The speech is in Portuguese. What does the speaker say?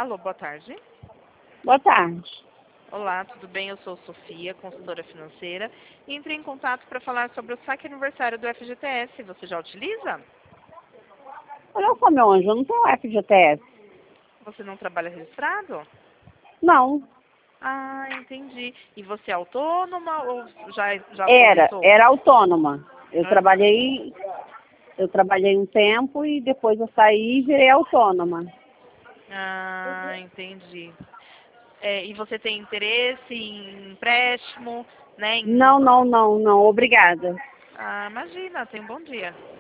Alô, boa tarde. Boa tarde. Olá, tudo bem? Eu sou Sofia, consultora financeira, e entrei em contato para falar sobre o saque aniversário do FGTS. Você já utiliza? Olha só, meu anjo, eu não tenho FGTS. Você não trabalha registrado? Não. Ah, entendi. E você é autônoma ou já aposentou? Era autônoma. Eu Aham. trabalhei um tempo e depois eu saí e virei autônoma. Ah, entendi. E você tem interesse em empréstimo, né? Não, não, não, não. Obrigada. Ah, imagina, tenha um bom dia.